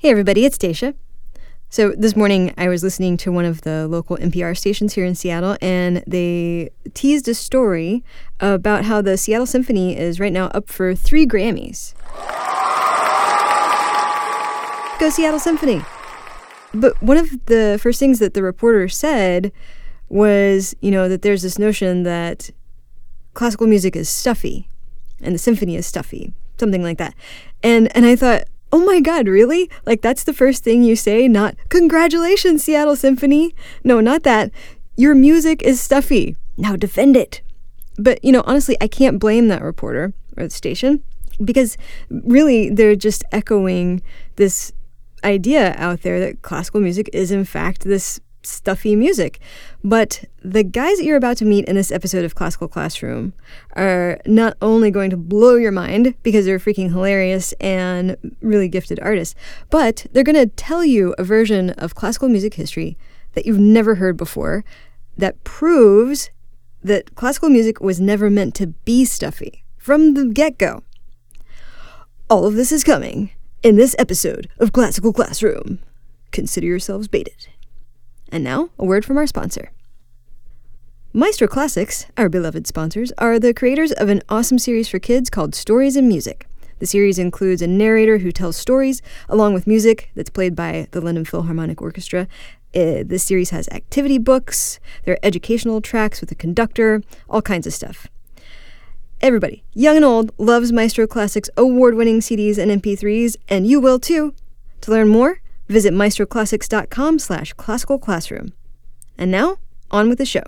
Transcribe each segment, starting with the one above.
Hey everybody, it's Dacia. So this morning I was listening to one of the local NPR stations here in Seattle, and they teased a story about how the Seattle Symphony is right now up for 3 Grammys. Go Seattle Symphony! But one of the first things that the reporter said was, that there's this notion that classical music is stuffy and the symphony is stuffy, something like that. And I thought, oh my God, really? Like, that's the first thing you say? Not, congratulations, Seattle Symphony. No, not that. Your music is stuffy. Now defend it. But, honestly, I can't blame that reporter or the station, because really they're just echoing this idea out there that classical music is, in fact, this stuffy music. But the guys that you're about to meet in this episode of Classical Classroom are not only going to blow your mind because they're freaking hilarious and really gifted artists, but they're going to tell you a version of classical music history that you've never heard before that proves that classical music was never meant to be stuffy from the get-go. All of this is coming in this episode of Classical Classroom. Consider yourselves baited. And now, a word from our sponsor. Maestro Classics, our beloved sponsors, are the creators of an awesome series for kids called Stories in Music. The series includes a narrator who tells stories, along with music that's played by the London Philharmonic Orchestra. This series has activity books, there are educational tracks with a conductor, all kinds of stuff. Everybody, young and old, loves Maestro Classics' award-winning CDs and MP3s, and you will too. To learn more, visit maestroclassics.com/classical classroom. And now, on with the show.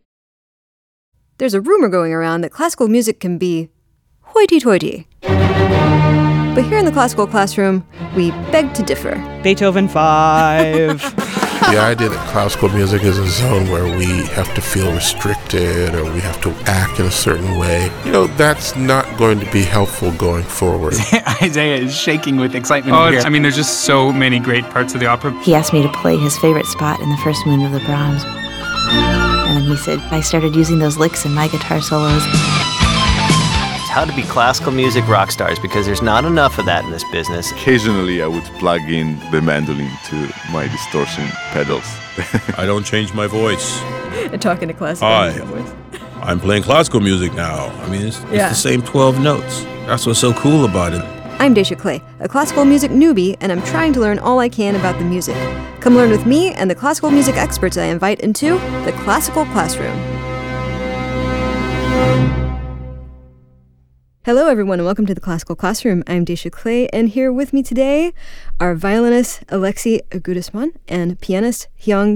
There's a rumor going around that classical music can be hoity-toity. But here in the Classical Classroom, we beg to differ. Beethoven 5. The idea that classical music is a zone where we have to feel restricted or we have to act in a certain way, that's not going to be helpful going forward. Isaiah is shaking with excitement over here. There's just so many great parts of the opera. He asked me to play his favorite spot in the first movement of the Brahms. And then he said, I started using those licks in my guitar solos. How to be classical music rock stars, because there's not enough of that in this business. Occasionally I would plug in the mandolin to my distortion pedals. I don't change my voice. Talking to classical music voice. I'm playing classical music now. It's the same 12 notes. That's what's so cool about it. I'm Dacia Clay, a classical music newbie, and I'm trying to learn all I can about the music. Come learn with me and the classical music experts I invite into the Classical Classroom. Hello, everyone, and welcome to the Classical Classroom. I'm Dacia Clay, and here with me today are violinist Alexei Agudasman and pianist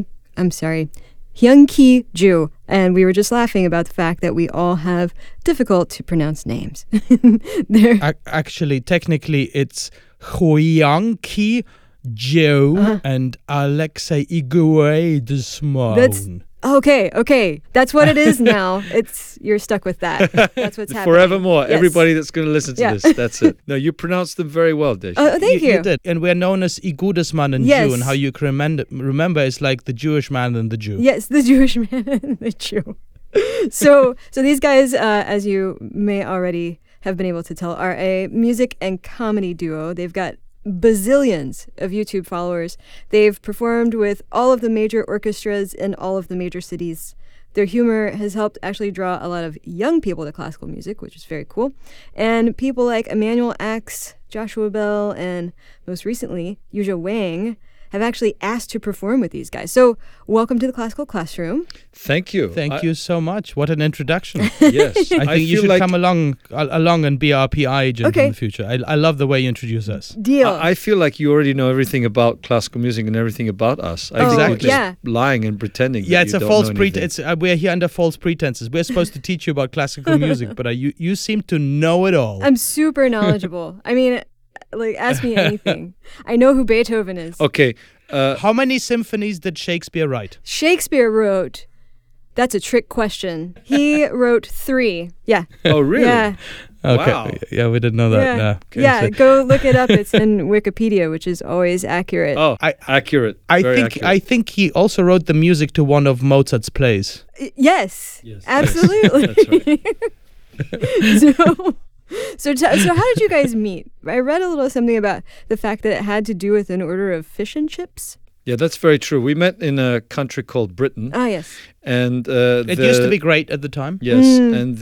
Hyun-Ki Ju. And we were just laughing about the fact that we all have difficult to pronounce names. Actually, technically, it's Hyun-Ki Ju and Alexei Agudasman. That's okay. That's what it is now. You're stuck with that. That's what's happening. Forevermore. Yes. Everybody that's going to listen to this, that's it. No, you pronounced them very well, Dacia. Oh, thank you. You did. And we're known as Agudasman and yes. Jew, and how you can remember is like the Jewish man and the Jew. Yes, the Jewish man and the Jew. So these guys, as you may already have been able to tell, are a music and comedy duo. They've got bazillions of YouTube followers. They've performed with all of the major orchestras in all of the major cities. Their humor has helped actually draw a lot of young people to classical music, which is very cool. And people like Emanuel Ax, Joshua Bell, and most recently, Yuzha Wang have actually asked to perform with these guys. So welcome to the Classical Classroom. Thank you. Thank you so much. What an introduction. Yes. I think you should come along and be our PI agent in the future. I love the way you introduce us. Deal. I feel like you already know everything about classical music and everything about us. I think you're just lying and pretending. Yeah, it's a false pretense. We're here under false pretenses. We're supposed to teach you about classical music, but you seem to know it all. I'm super knowledgeable. Ask me anything. I know who Beethoven is. Okay. How many symphonies did Shakespeare write? Shakespeare wrote... That's a trick question. He wrote 3. Yeah. Oh, really? Yeah. Okay. Wow. Yeah, we didn't know that. Yeah, Okay, go look it up. It's in Wikipedia, which is always accurate. Oh, accurate. I think he also wrote the music to one of Mozart's plays. Yes, absolutely. That's right. So So how did you guys meet? I read a little something about the fact that it had to do with an order of fish and chips. Yeah, that's very true. We met in a country called Britain. Ah, yes. And it used to be great at the time. Yes, and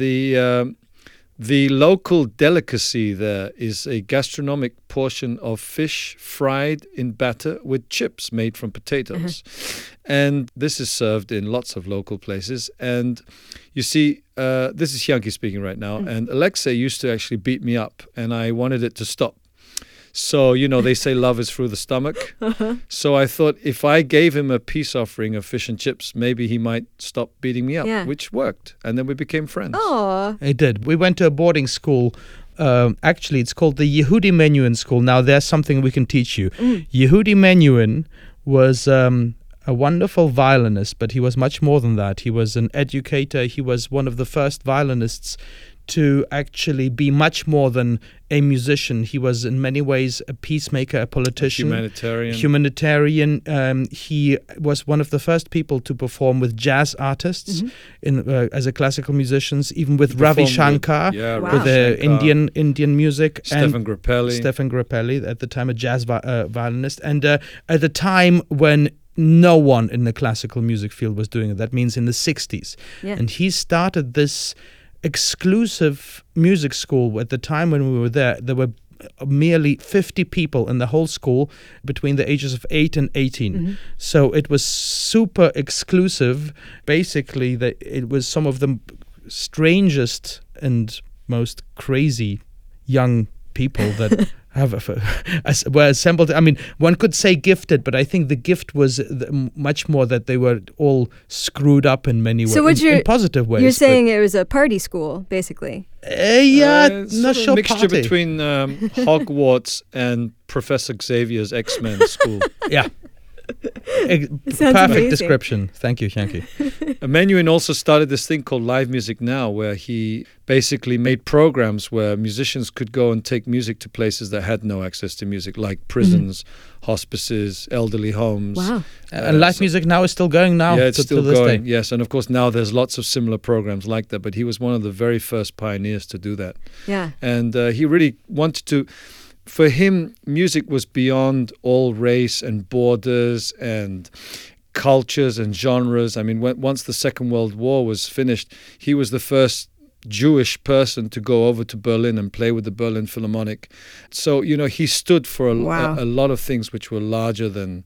the local delicacy there is a gastronomic portion of fish fried in batter with chips made from potatoes. And this is served in lots of local places. And you see, this is Hyanki speaking right now, and Alexei used to actually beat me up, and I wanted it to stop. So, they say love is through the stomach. So I thought if I gave him a peace offering of fish and chips, maybe he might stop beating me up, which worked. And then we became friends. Oh, It did. We went to a boarding school. Actually, it's called the Yehudi Menuhin School. Now, there's something we can teach you. Yehudi Menuhin was a wonderful violinist, but he was much more than that. He was an educator. He was one of the first violinists to actually be much more than a musician. He was in many ways a peacemaker, a politician, humanitarian. He was one of the first people to perform with jazz artists as a classical musicians, even with Ravi Shankar, with Indian music. Stefan Grappelli, at the time a jazz violinist. And at the time when no one in the classical music field was doing it, that means in the 60s. Yeah. And he started this exclusive music school. At the time when we were there were merely 50 people in the whole school between the ages of 8 and 18. So it was super exclusive. Basically, it was some of the strangest and most crazy young people that were assembled. I mean, one could say gifted, but I think the gift was much more that they were all screwed up in many ways, in positive ways. You're saying it was a party school, basically? Not sure. A mixture between Hogwarts and Professor Xavier's X-Men school. Yeah. Perfect amazing. description. Thank you, Hyanki. Menuhin also started this thing called Live Music Now, where he basically made programs where musicians could go and take music to places that had no access to music, like prisons, hospices, elderly homes. Wow. And Live Music Now is still going now. Yeah, it's to still this going. Day. Yes, and of course now there's lots of similar programs like that, but he was one of the very first pioneers to do that. Yeah. And he really wanted to... For him, music was beyond all race and borders and cultures and genres. I mean, once the Second World War was finished, he was the first Jewish person to go over to Berlin and play with the Berlin Philharmonic. So, he stood for a lot of things which were larger than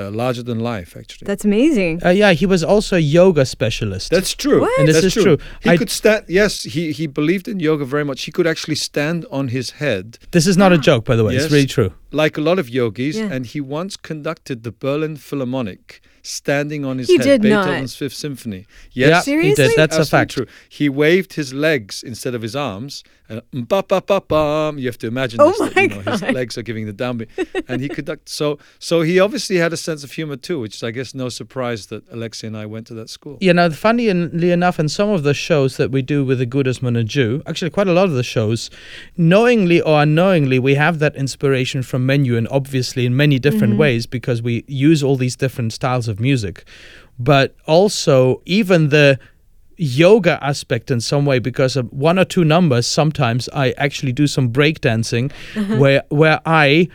life, actually. That's amazing. Yeah, he was also a yoga specialist. That's true. What? And this is true. He could stand. Yes, he believed in yoga very much. He could actually stand on his head. This is not a joke, by the way. Yes, it's really true. Like a lot of yogis, Yeah. and he once conducted the Berlin Philharmonic standing on his He head. did Beethoven's not. Fifth Symphony. Yeah, Yes, he Seriously? did. That's a absolutely fact. true. He waved his legs instead of his arms. Ba-ba-ba-bam. You have to imagine Oh this. my His God. legs are giving the downbeat. And he conducted. So he obviously had a sense of humor too, which is, I guess, no surprise that Alexei and I went to that school. You know, funnily enough, in some of the shows that we do with the Gudesman and Jew, actually quite a lot of the shows, knowingly or unknowingly, we have that inspiration from Menuhin, obviously in many different ways, because we use all these different styles of music. But also, even the yoga aspect in some way, because of one or two numbers, sometimes I actually do some breakdancing where I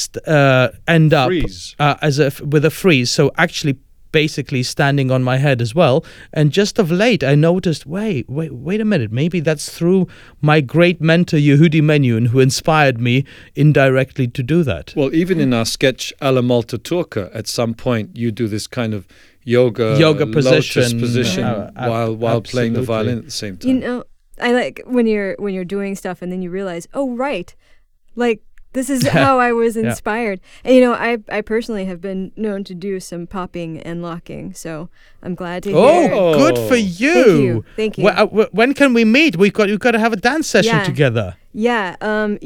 end up with a freeze. So actually basically standing on my head as well. And just of late, I noticed, wait a minute, maybe that's through my great mentor, Yehudi Menuhin, who inspired me indirectly to do that. Well, even in our sketch Alla Malta Turca, at some point you do this kind of yoga position while playing the violin at the same time. I like when you're doing stuff and then you realize, oh right, like this is how I was inspired. And I personally have been known to do some popping and locking, so I'm glad to hear. Oh, good for you! Thank you. When can we meet? You've got to have a dance session together. Yeah.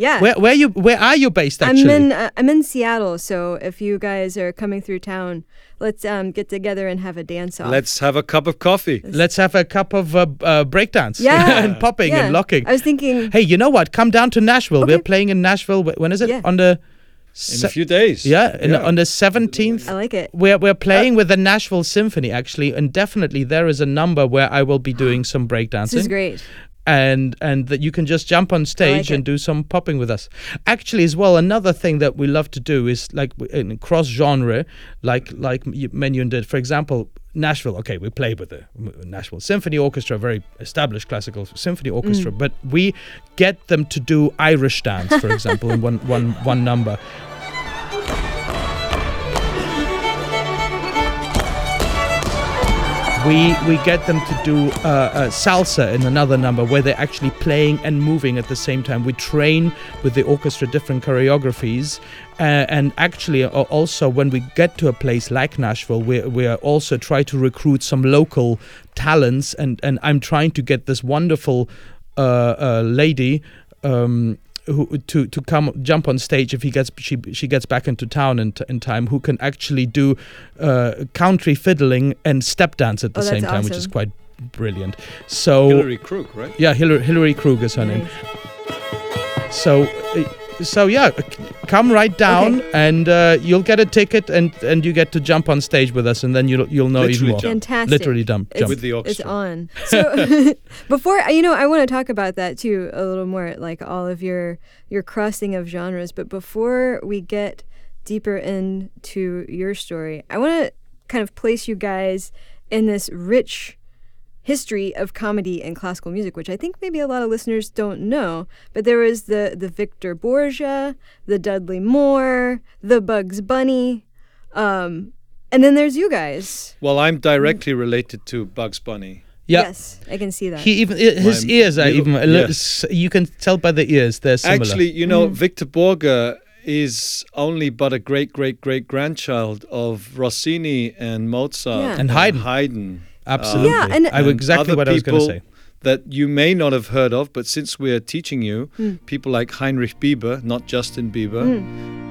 Where are you based actually? I'm in Seattle, so if you guys are coming through town, let's get together and have a dance off. Let's have a cup of coffee. Let's have a cup of breakdance. Yeah. And popping and locking. I was thinking, hey, you know what? Come down to Nashville. Okay. We're playing in Nashville. When is it? Yeah. On the in a few days. On the 17th. I like it. We're playing with the Nashville Symphony actually, and definitely there is a number where I will be doing some breakdancing. This is great. and that you can just jump on stage and do some popping with us. Actually, as well, another thing that we love to do is like in cross genre, like Menyun did. For example, Nashville. Okay, we play with the Nashville Symphony Orchestra, a very established classical symphony orchestra, but we get them to do Irish dance, for example, in one number. We get them to do salsa in another number where they're actually playing and moving at the same time. We train with the orchestra different choreographies, and actually also when we get to a place like Nashville, we are also try to recruit some local talents, and I'm trying to get this wonderful lady who to come jump on stage if she gets back into town in time, who can actually do country fiddling and step dance at the same time, which is quite brilliant. So Hillary Krug, right? Yeah, Hillary Krug is her name. So yeah, come right down and you'll get a ticket and you get to jump on stage with us, and then you'll know even more. Fantastic. Literally jump with the orchestra. It's on. So before, I want to talk about that too a little more, like all of your crossing of genres. But before we get deeper into your story, I want to kind of place you guys in this rich history of comedy and classical music, which I think maybe a lot of listeners don't know. But there was the Victor Borgia, the Dudley Moore, the Bugs Bunny, and then there's you guys. Well, I'm directly related to Bugs Bunny. Yeah. Yes, I can see that. He even his ears are even a little, you can tell by the ears they're similar. Actually, Victor Borgia is only but a great grandchild of Rossini and Mozart and Haydn. Absolutely. Yeah, and exactly what I was going to say. That you may not have heard of, but since we're teaching you, people like Heinrich Bieber, not Justin Bieber.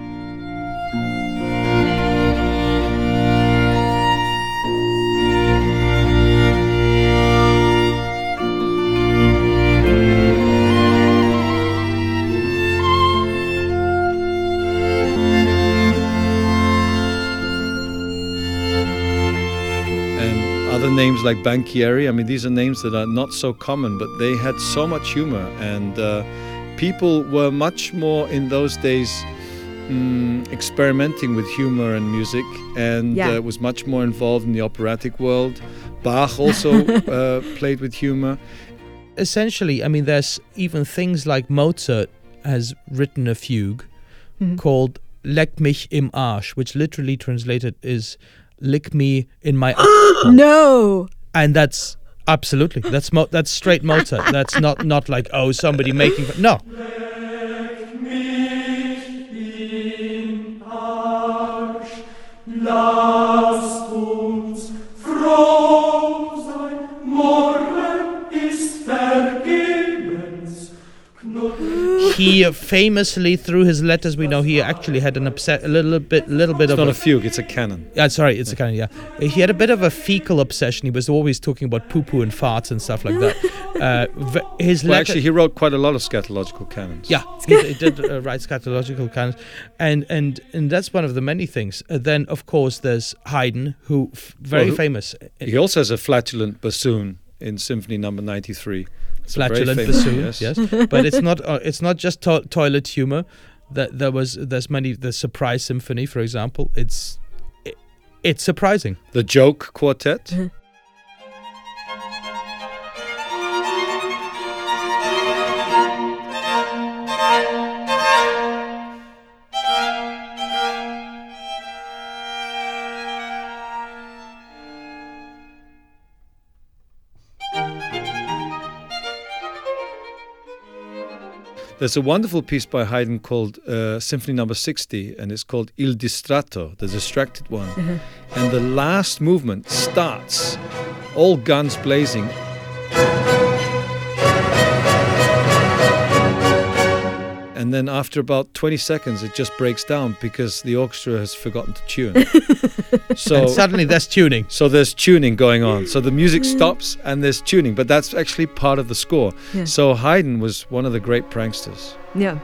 Other names like Banchieri, I mean, these are names that are not so common, but they had so much humor, and people were much more in those days experimenting with humor and music, and was much more involved in the operatic world. Bach also played with humor. Essentially, I mean, there's even things like Mozart has written a fugue called Leck mich im Arsch, which literally translated is lick me in my No. And that's absolutely that's straight Mozart. That's not like somebody making no. Leck mich im Arsch, lasst uns froh sein, morgen ist vergebens. He famously, through his letters, we know he actually had a little bit it's of not a fugue, it's a canon. Sorry, it's a canon. Yeah, he had a bit of a fecal obsession. He was always talking about poo-poo and farts and stuff like that. Actually, he wrote quite a lot of scatological canons. Yeah, he did write scatological canons, and that's one of the many things. Then, of course, there's Haydn, who very famous. He also has a flatulent bassoon in Symphony Number 93. Flatulent bassoon, yes. But it's not just toilet humor. There's many. The Surprise Symphony, for example. It's surprising. The Joke Quartet. There's a wonderful piece by Haydn called Symphony Number 60, and it's called Il Distratto, the distracted one. And the last movement starts, all guns blazing. And then after about 20 seconds, it just breaks down because the orchestra has forgotten to tune. So and suddenly there's tuning. So there's tuning going on. So the music stops and there's tuning, but that's actually part of the score. Yeah. So Haydn was one of the great pranksters. Yeah.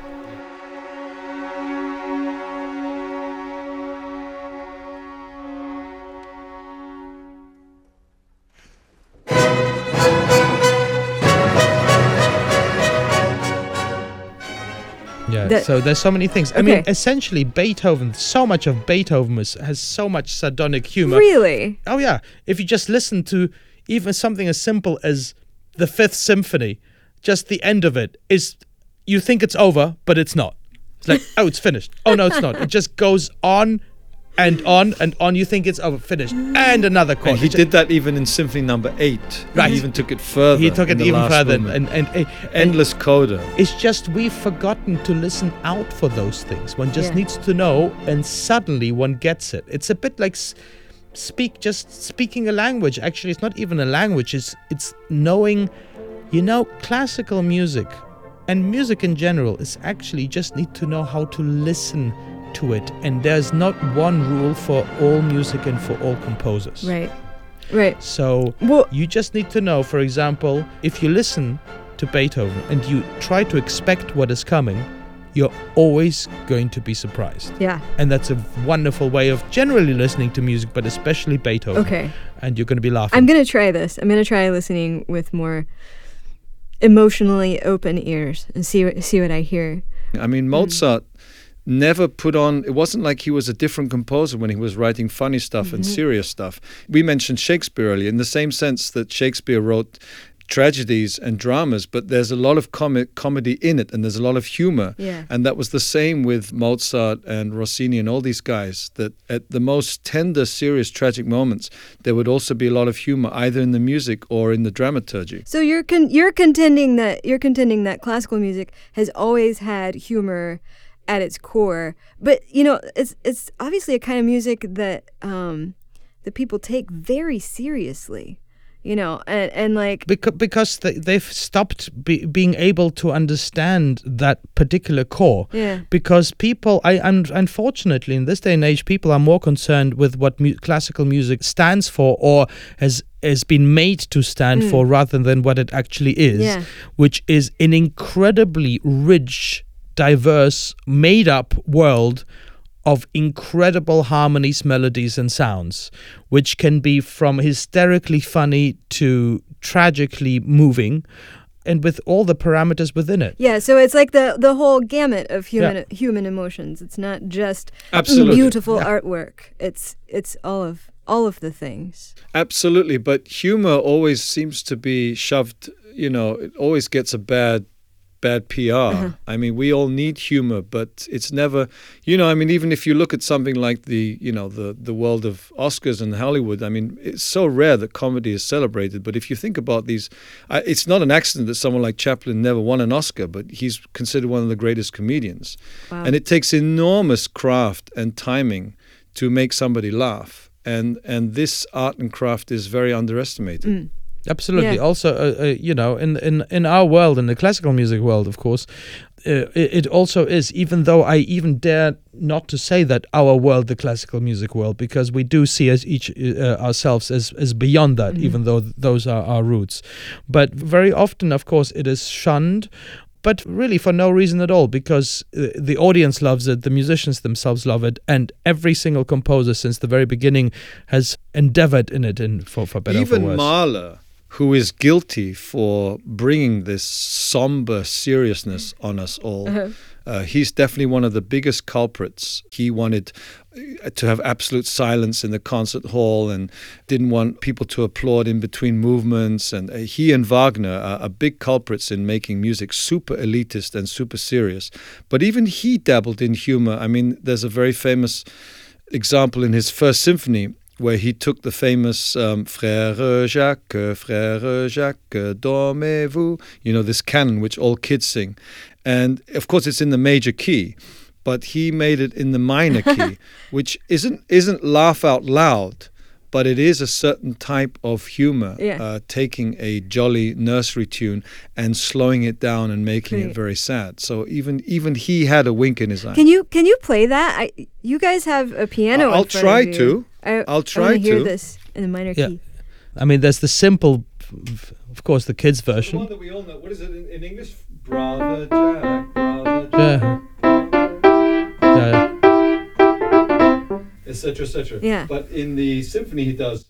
So there's so many things. I mean, essentially, Beethoven, so much of Beethoven has so much sardonic humor. Really? Oh, yeah. If you just listen to even something as simple as the Fifth Symphony, just the end of it is, you think it's over, but it's not. It's like, oh, it's finished. Oh, no, it's not. It just goes on and on and on. You think it's over, finished. And another chord. And he did that even in Symphony Number 8. Right. He even took it further. He took it even further. And endless coda. It's just we've forgotten to listen out for those things. One just needs to know, and suddenly one gets it. It's a bit like speaking a language. Actually, it's not even a language. It's knowing, classical music and music in general is actually just need to know how to listen to it. And there's not one rule for all music and for all composers. Right. So you just need to know, for example, if you listen to Beethoven and you try to expect what is coming, you're always going to be surprised. Yeah. And that's a wonderful way of generally listening to music, but especially Beethoven. Okay. And you're going to be laughing. I'm going to try this. I'm going to try listening with more emotionally open ears and see what I hear. I mean, Mozart never put on, it wasn't like he was a different composer when he was writing funny stuff and serious stuff. We mentioned Shakespeare earlier in the same sense that Shakespeare wrote tragedies and dramas, but there's a lot of comedy in it, and there's a lot of humor. Yeah. And that was the same with Mozart and Rossini and all these guys, that at the most tender, serious, tragic moments, there would also be a lot of humor, either in the music or in the dramaturgy. So you're contending that classical music has always had humor at its core, but it's obviously a kind of music that that people take very seriously. And like because they've stopped being able to understand that particular core. Yeah. Because people, unfortunately, in this day and age, people are more concerned with what classical music stands for or has been made to stand for, rather than what it actually is, which is an incredibly rich, diverse, made-up world of incredible harmonies, melodies, and sounds, which can be from hysterically funny to tragically moving, and with all the parameters within it. Yeah, so it's like the whole gamut of human emotions. It's not just beautiful artwork. It's all of the things. Absolutely, but humor always seems to be shoved, it always gets a bad PR. I mean, we all need humor, but it's never, even if you look at something like the world of Oscars and Hollywood, I mean, it's so rare that comedy is celebrated. But if you think about these, it's not an accident that someone like Chaplin never won an Oscar, but he's considered one of the greatest comedians. Wow. And it takes enormous craft and timing to make somebody laugh. And this art and craft is very underestimated. Absolutely. Yeah. Also, in our world, in the classical music world, of course, it also is, even though I even dare not to say that our world, the classical music world, because we do see ourselves as beyond that, even though those are our roots. But very often, of course, it is shunned, but really for no reason at all, because the audience loves it, the musicians themselves love it, and every single composer since the very beginning has endeavored in it, for better or for worse. Even Mahler, who is guilty for bringing this somber seriousness on us all. He's definitely one of the biggest culprits. He wanted to have absolute silence in the concert hall and didn't want people to applaud in between movements. And he and Wagner are big culprits in making music super elitist and super serious. But even he dabbled in humor. I mean, there's a very famous example in his First Symphony where he took the famous Frère Jacques, dormez-vous, this canon which all kids sing. And of course it's in the major key, but he made it in the minor key, which isn't laugh out loud, but it is a certain type of humor, taking a jolly nursery tune and slowing it down and making it very sad. So even he had a wink in his eye. Can you play that? You guys have a piano. I'll try to. I'll try to hear this in the minor key. I mean, there's the simple, of course, the kids' version. The one that we all know. What is it in English? Brother Jack, Brother Jack. Yeah. Etc., etc. Yeah. But in the symphony, he does.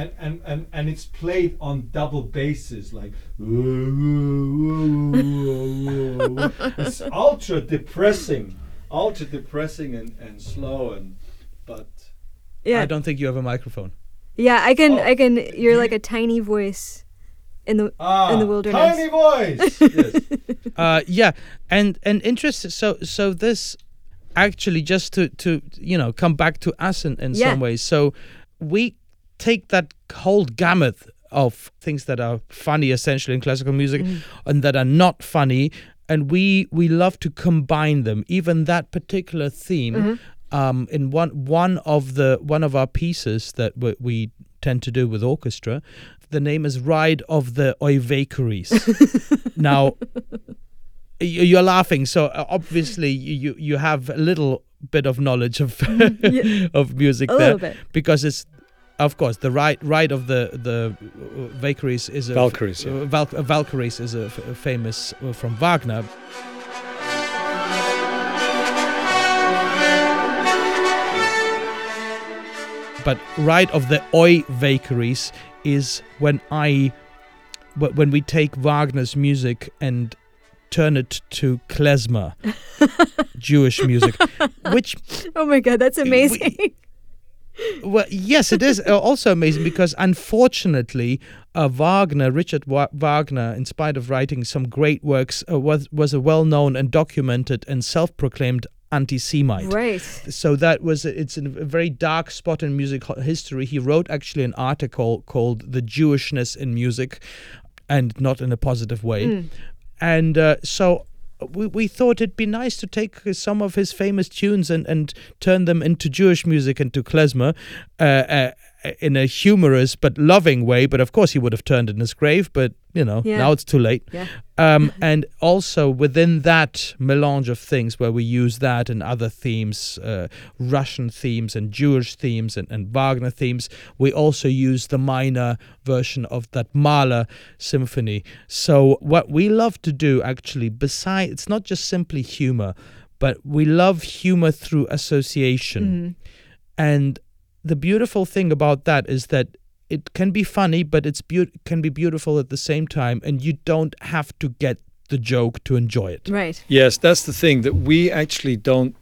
and it's played on double basses, like it's ultra depressing and slow, but yeah. I don't think you have a microphone. Yeah, I can. You're like a tiny voice in the wilderness. Tiny voice. Yes. Yeah, and interesting. So this actually, just to come back to us in some ways. So we take that whole gamut of things that are funny, essentially, in classical music, and that are not funny, and we love to combine them. Even that particular theme. In one of our pieces that we tend to do with orchestra, the name is Ride of the Oivakeries. Now, you're laughing, so obviously you have a little bit of knowledge of of music a there, little bit. because it's, of course, the ride of the Valkyries is Valkyries. Valkyries is a famous from Wagner. But Ride of the Oivakeries is when we take Wagner's music and turn it to klezmer, Jewish music, which... Oh my God, that's amazing. Well, yes, it is also amazing because, unfortunately, Richard Wagner, in spite of writing some great works, was a well-known and documented and self-proclaimed anti-Semite. Right. So it's a very dark spot in music history. He wrote actually an article called "The Jewishness in Music," and not in a positive way. And so we thought it'd be nice to take some of his famous tunes and turn them into Jewish music, into klezmer, in a humorous but loving way. But of course he would have turned in his grave, but now it's too late. Yeah. And also within that melange of things where we use that and other themes, Russian themes and Jewish themes and Wagner themes, we also use the minor version of that Mahler symphony. So what we love to do, actually, besides, it's not just simply humor, but we love humor through association. And the beautiful thing about that is that it can be funny, but can be beautiful at the same time, and you don't have to get the joke to enjoy it. Right. Yes, that's the thing, that we actually don't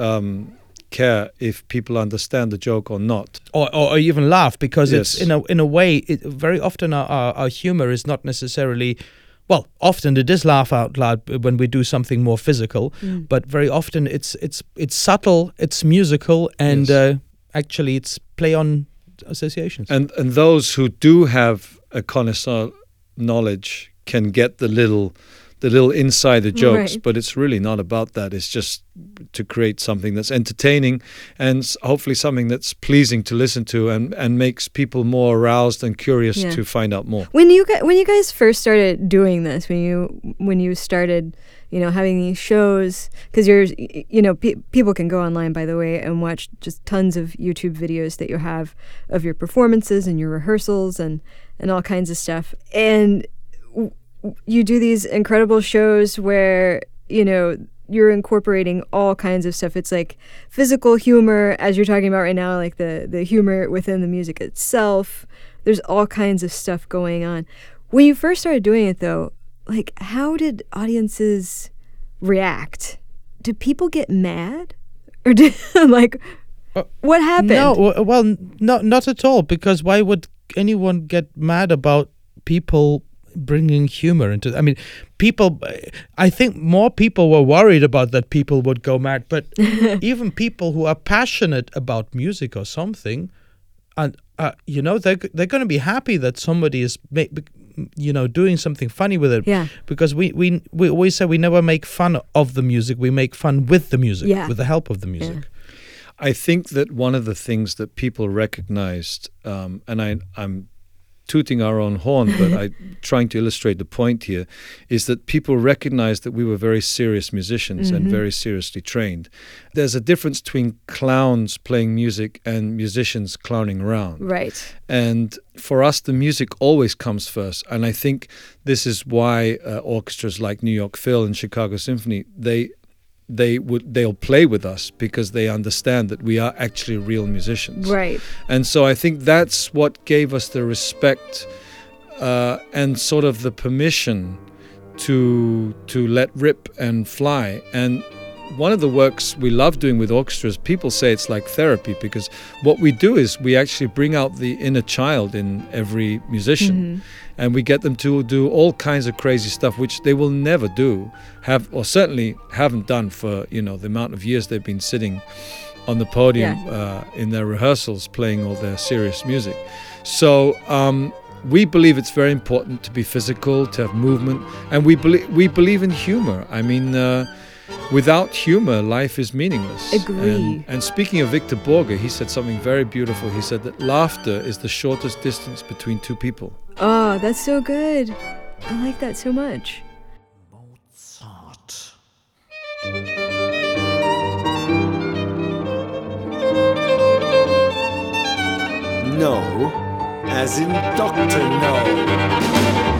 care if people understand the joke or not, or even laugh, because Yes. it's in a way. Very often our humor is not necessarily. Well, often it is laugh out loud when we do something more physical, but very often it's subtle, it's musical, and actually it's play on associations. and those who do have a connoisseur knowledge can get the little insider jokes, Right. but it's really not about that. It's just to create something that's entertaining and hopefully something that's pleasing to listen to and makes people more aroused and curious to find out more. When you guys first started doing this, when you started, having these shows, because people can go online, by the way, and watch just tons of YouTube videos that you have of your performances and your rehearsals and all kinds of stuff. And you do these incredible shows where, you're incorporating all kinds of stuff. It's like physical humor, as you're talking about right now, like the humor within the music itself. There's all kinds of stuff going on. When you first started doing it, though, like, how did audiences react? Did people get mad? Or did, what happened? No, well, not at all, because why would anyone get mad about people bringing humor into? I mean, I think more people were worried about that people would go mad, but even people who are passionate about music or something, and they're going to be happy that somebody is doing something funny with it. Yeah. Because we always say we never make fun of the music, we make fun with the music, with the help of the music. Yeah. I think that one of the things that people recognized, and I'm tooting our own horn, but I'm trying to illustrate the point here, is that people recognized that we were very serious musicians and very seriously trained. There's a difference between clowns playing music and musicians clowning around. Right. And for us, the music always comes first. And I think this is why orchestras like New York Phil and Chicago Symphony, they they'll play with us because they understand that we are actually real musicians. Right. And so I think that's what gave us the respect and sort of the permission to let rip and fly. And one of the works we love doing with orchestras, people say it's like therapy, because what we do is we actually bring out the inner child in every musician, and we get them to do all kinds of crazy stuff which they will never do, or certainly haven't done for the amount of years they've been sitting on the podium in their rehearsals playing all their serious music. So we believe it's very important to be physical, to have movement, and we believe in humor. I mean, without humor, life is meaningless. Agree. And speaking of Victor Borge, he said something very beautiful. He said that laughter is the shortest distance between two people. Oh, that's so good. I like that so much. Mozart. No, as in Dr. No.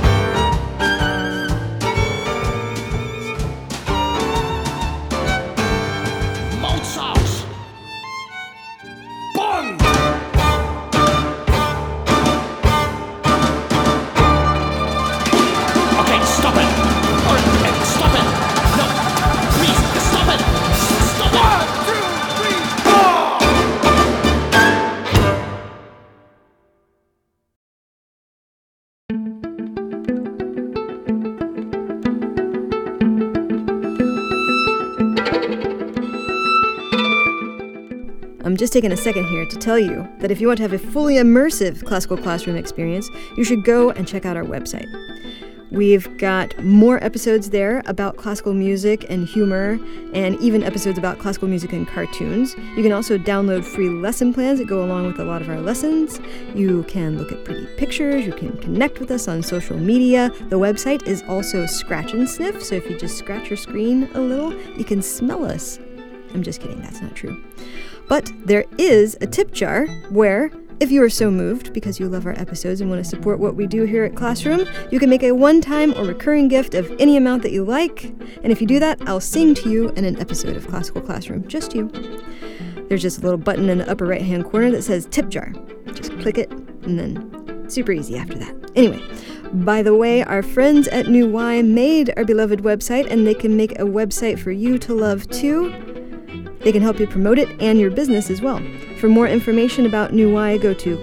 I'm just taking a second here to tell you that if you want to have a fully immersive classical classroom experience, you should go and check out our website. We've got more episodes there about classical music and humor, and even episodes about classical music and cartoons. You can also download free lesson plans that go along with a lot of our lessons. You can look at pretty pictures. You can connect with us on social media. The website is also scratch and sniff, so if you just scratch your screen a little, you can smell us. I'm just kidding, that's not true. But there is a tip jar where, if you are so moved because you love our episodes and want to support what we do here at Classroom, you can make a one-time or recurring gift of any amount that you like. And if you do that, I'll sing to you in an episode of Classical Classroom, just you. There's just a little button in the upper right-hand corner that says tip jar. Just click it, and then super easy after that. Anyway, by the way, our friends at New Y made our beloved website, and they can make a website for you to love too. They can help you promote it and your business as well. For more information about New Y, go to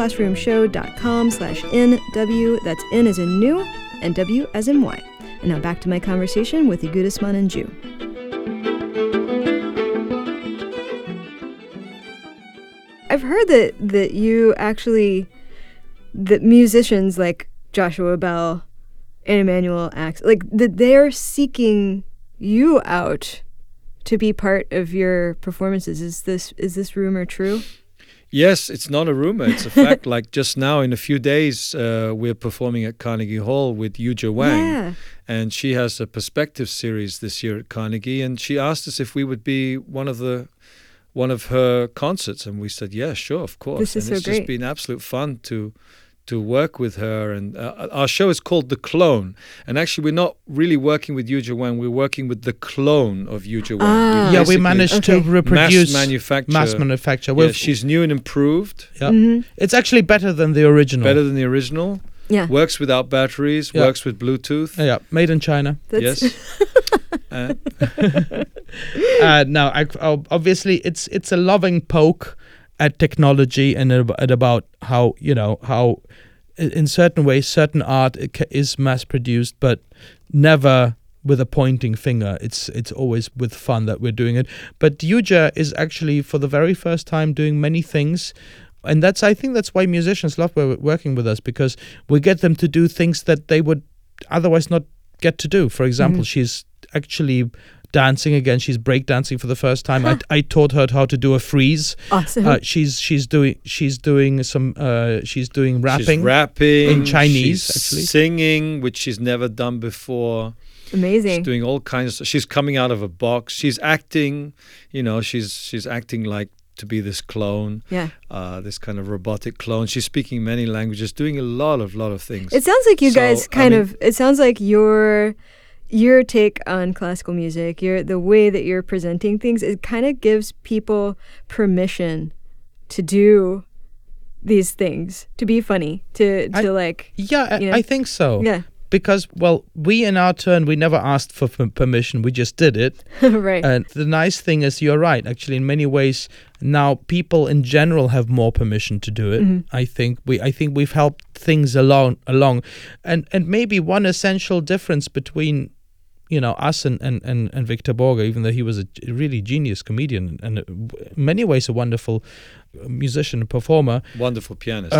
classicalclassroomshow.com/NW. That's N as in new and W as in Y. And now back to my conversation with Igudesman and Jew. I've heard that you actually, that musicians like Joshua Bell and Emmanuel Ax, like that they're seeking you out to be part of your performances. Is this rumor true? Yes, it's not a rumor. It's a fact. Like just now, in a few days, we're performing at Carnegie Hall with Yuzha Wang, and she has a perspective series this year at Carnegie, and she asked us if we would be one of her concerts, and we said, yeah, sure, of course. This is and it's so great. Just been absolute fun to work with her. And our show is called The Clone. And actually, we're not really working with Yuzha Wang. We're working with the clone of Yuzha Wang. Yeah, we managed to reproduce mass manufacture. Yeah, she's new and improved. Yeah. Mm-hmm. It's actually better than the original. Better than the original. Yeah. Works without batteries. Yeah. Works with Bluetooth. Yeah, made in China. Yes. Now, obviously, it's a loving poke at technology and at about how in certain ways certain art is mass produced, but never with a pointing finger. It's always with fun that we're doing it. But Yuzha is actually for the very first time doing many things, and I think that's why musicians love working with us, because we get them to do things that they would otherwise not get to do. For example, she's actually dancing again. She's breakdancing for the first time. I taught her how to do a freeze. Awesome. She's doing rapping. She's rapping in Chinese. She's actually singing, which she's never done before. Amazing. She's doing all kinds of stuff. She's coming out of a box. She's acting. She's acting like to be this clone. Yeah. This kind of robotic clone. She's speaking many languages, doing a lot of things. It sounds like you guys it sounds like your take on classical music, the way that you're presenting things, it kind of gives people permission to do these things, to be funny, to like... Yeah, you know? I think so. Yeah. Because, well, we in our turn, we never asked for permission. We just did it. Right. And the nice thing is, you're right. Actually, in many ways, now people in general have more permission to do it. Mm-hmm. I think we've helped things along. And maybe one essential difference between, you know, us and Victor Borge, even though he was a really genius comedian and in many ways a wonderful musician and performer, wonderful pianist,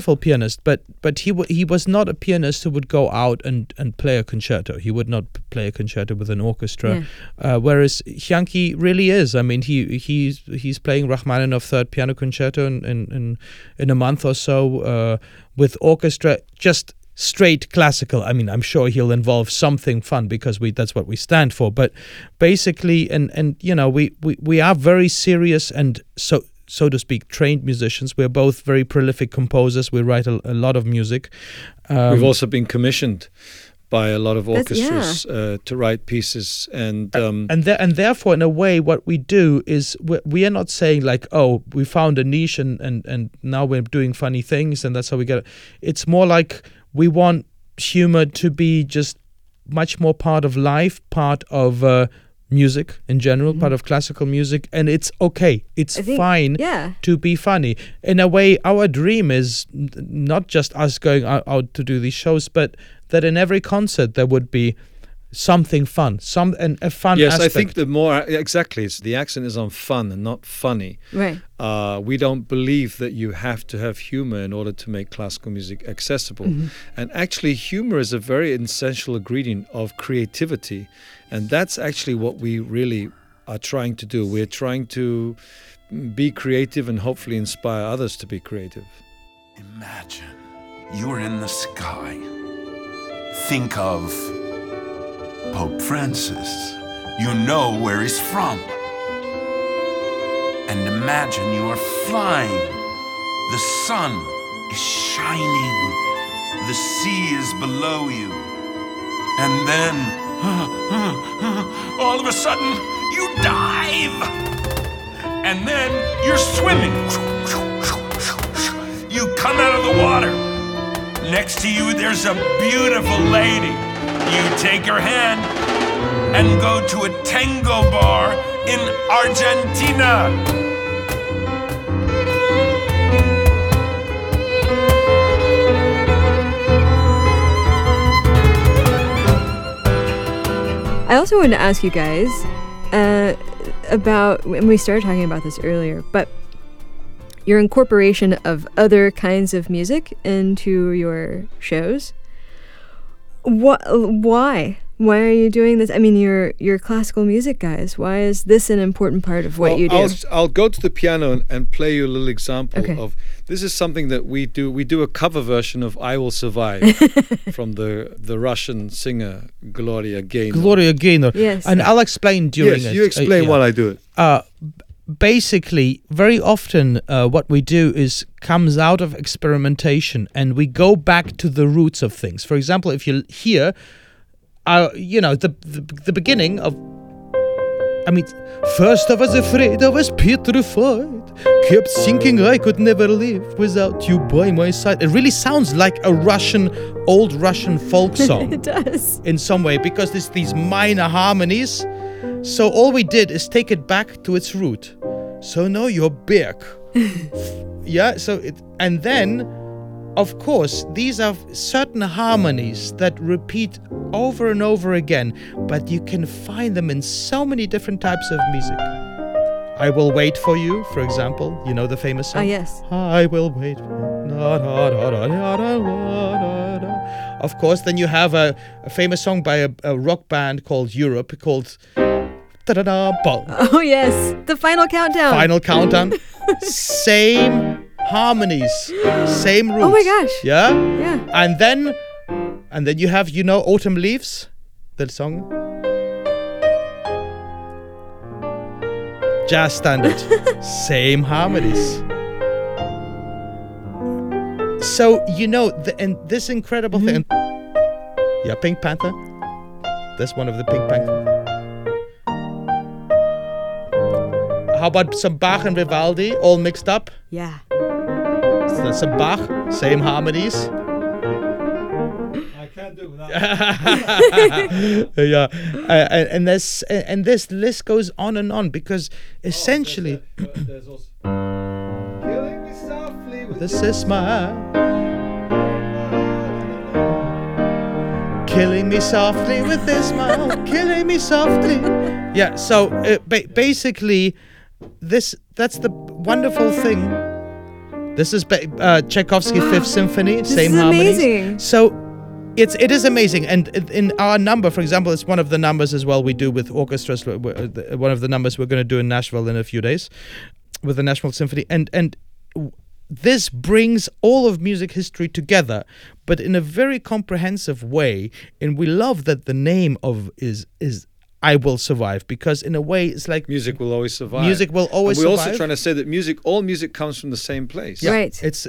but he was not a pianist who would go out and play a concerto. He would not play a concerto with an orchestra, whereas Janky really is. I mean, he's playing Rachmaninoff Third Piano Concerto in a month or so with orchestra, just straight classical. I mean, I'm sure he'll involve something fun because that's what we stand for. But basically, and you know, we are very serious and so to speak, trained musicians. We're both very prolific composers. We write a lot of music. We've also been commissioned by a lot of orchestras to write pieces, and therefore, in a way, what we do is we are not saying like, oh, we found a niche and now we're doing funny things and that's how we get it. It's more like we want humor to be just much more part of life, part of music in general, part of classical music, and it's okay. It's fine to be funny. In a way, our dream is not just us going out to do these shows, but that in every concert there would be something fun, a fun yes, aspect. I think the accent is on fun and not funny. Right. We don't believe that you have to have humor in order to make classical music accessible. Mm-hmm. And actually, humor is a very essential ingredient of creativity. And that's actually what we really are trying to do. We're trying to be creative and hopefully inspire others to be creative. Imagine you're in the sky. Think of Pope Francis. You know where he's from. And imagine you are flying. The sun is shining. The sea is below you. And then all of a sudden, you dive! And then you're swimming. You come out of the water. Next to you, there's a beautiful lady. You take her hand and go to a tango bar in Argentina. I also wanted to ask you guys about, and we started talking about this earlier, but your incorporation of other kinds of music into your shows. Why? Why are you doing this? I mean, you're classical music guys. Why is this an important part of what you do? I'll go to the piano and play you a little example of this is something that we do. We do a cover version of "I Will Survive" from the Russian singer Gloria Gaynor. Gloria Gaynor. Yes. And I'll explain during it. Yes, you explain while I do it. Basically, very often what we do is comes out of experimentation and we go back to the roots of things. For example, if you hear, the beginning of, I mean, first I was afraid, I was petrified, kept thinking I could never live without you by my side. It really sounds like a old Russian folk song. It does. In some way, because there's these minor harmonies. So all we did is take it back to its root. So now you're big. And then, of course, these are certain harmonies that repeat over and over again, but you can find them in so many different types of music. I Will Wait For You, for example. You know the famous song? Oh, yes. I will wait. Of course, then you have a famous song by a rock band called Europe, called Oh, yes. The Final Countdown. Final Countdown. Same harmonies, same roots. Oh my gosh. Yeah? Yeah. And then you have, Autumn Leaves, that song. Jazz standard. Same harmonies. So, and this incredible thing. Yeah, Pink Panther. That's one of the Pink Panthers. How about some Bach and Vivaldi all mixed up? Yeah. So some Bach, same harmonies. I can't do that. Yeah, and this list goes on and on because essentially, There's also Killing Me Softly with this is my killing me softly with this smile, killing me softly. Yeah, so basically, that's the wonderful thing. This is Tchaikovsky Fifth Symphony, same harmonies. Amazing. So it is amazing, and in our number, for example, it's one of the numbers as well we do with orchestras. One of the numbers we're going to do in Nashville in a few days with the Nashville Symphony, and this brings all of music history together, but in a very comprehensive way. And we love that the name of is I Will Survive, because in a way it's like music will always survive. Music will always survive. We're also trying to say that all music comes from the same place. Yeah. Right. It's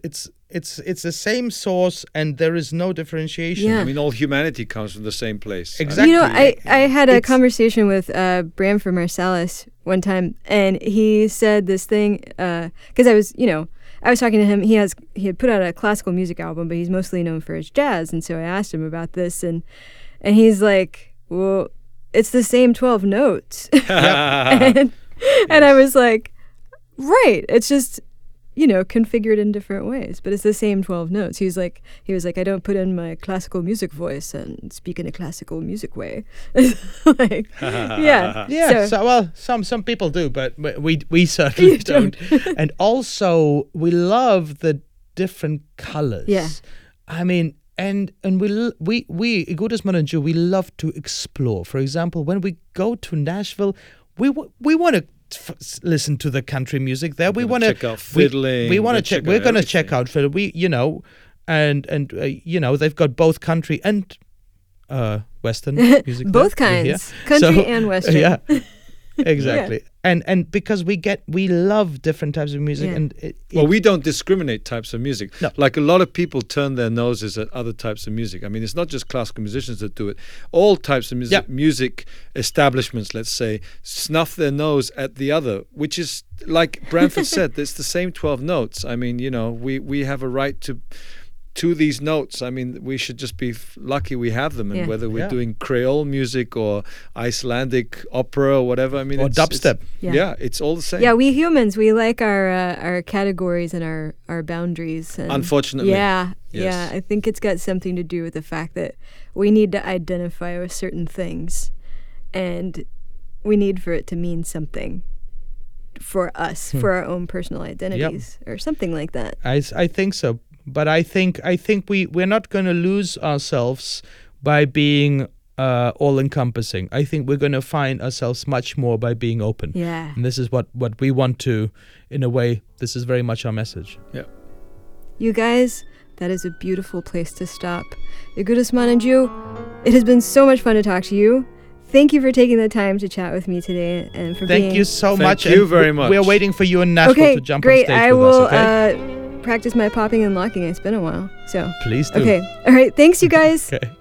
the same source, and there is no differentiation. Yeah. I mean, all humanity comes from the same place. Exactly. You know, I had a conversation with Bramford Marsalis one time, and he said this thing because I was talking to him. He had put out a classical music album, but he's mostly known for his jazz, and so I asked him about this, and he's like, well, it's the same 12 notes. and I was like, right, it's just, configured in different ways, but it's the same 12 notes. He was like, I don't put in my classical music voice and speak in a classical music way. Like, yeah. Yeah. So well, some people do, but we certainly don't. And also, we love the different colors. Yeah. I mean, and we Gudesman and Jew, we love to explore. For example, when we go to Nashville, we want to listen to the country music there. We want to check out fiddling. We want to check. We're going to check out fiddling. And they've got both country and Western music. Both kinds, country and Western. Yeah, exactly. Yeah. And because we love different types of music, and we don't discriminate types of music. No. Like a lot of people turn their noses at other types of music. I mean, it's not just classical musicians that do it. All types of music, music establishments, let's say, snuff their nose at the other, which is like Bramford said. It's the same 12 notes. I mean, we have a right to these notes. I mean, we should just be lucky we have them, and whether we're doing Creole music or Icelandic opera or whatever. I mean, or dubstep. It's all the same. Yeah, we humans, we like our categories and our boundaries. And unfortunately. Yeah, yes. yeah. I think it's got something to do with the fact that we need to identify with certain things, and we need for it to mean something for us, for our own personal identities, or something like that. I think so. But I think we're not going to lose ourselves by being all-encompassing. I think we're going to find ourselves much more by being open. Yeah. And this is what we want to, in a way, this is very much our message. Yeah. You guys, that is a beautiful place to stop. Gudesman and Jew, it has been so much fun to talk to you. Thank you for taking the time to chat with me today, and for Thank you so much. Thank you very much. We're waiting for you in Nashville to jump on stage with us. I will okay? Practice my popping and locking. It's been a while, so please do. Okay, all right. Thanks, you guys. Okay.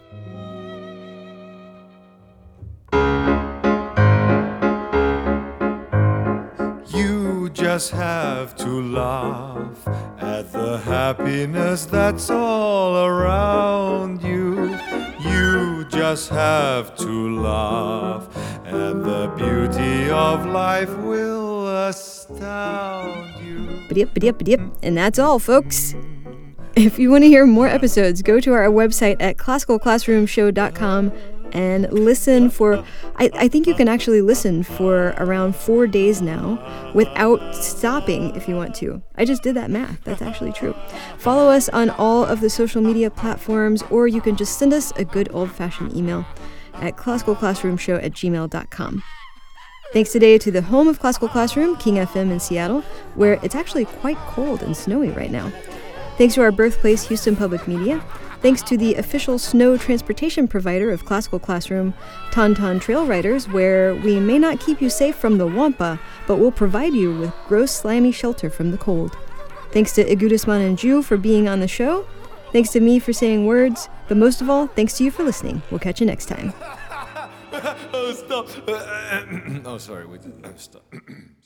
You just have to laugh at the happiness that's all around you. You just have to laugh, and the beauty of life will astound you. And that's all, folks. If you want to hear more episodes, go to our website at classicalclassroomshow.com and listen for, I think you can actually listen for around 4 days now without stopping if you want to. I just did that math. That's actually true. Follow us on all of the social media platforms, or you can just send us a good old-fashioned email at classicalclassroomshow@gmail.com. Thanks today to the home of Classical Classroom, King FM in Seattle, where it's actually quite cold and snowy right now. Thanks to our birthplace, Houston Public Media. Thanks to the official snow transportation provider of Classical Classroom, Tauntaun Trail Riders, where we may not keep you safe from the Wampa, but will provide you with gross, slimy shelter from the cold. Thanks to Gudesman and Jew for being on the show. Thanks to me for saying words. But most of all, thanks to you for listening. We'll catch you next time. Oh, stop. Oh, sorry. Wait. Stop.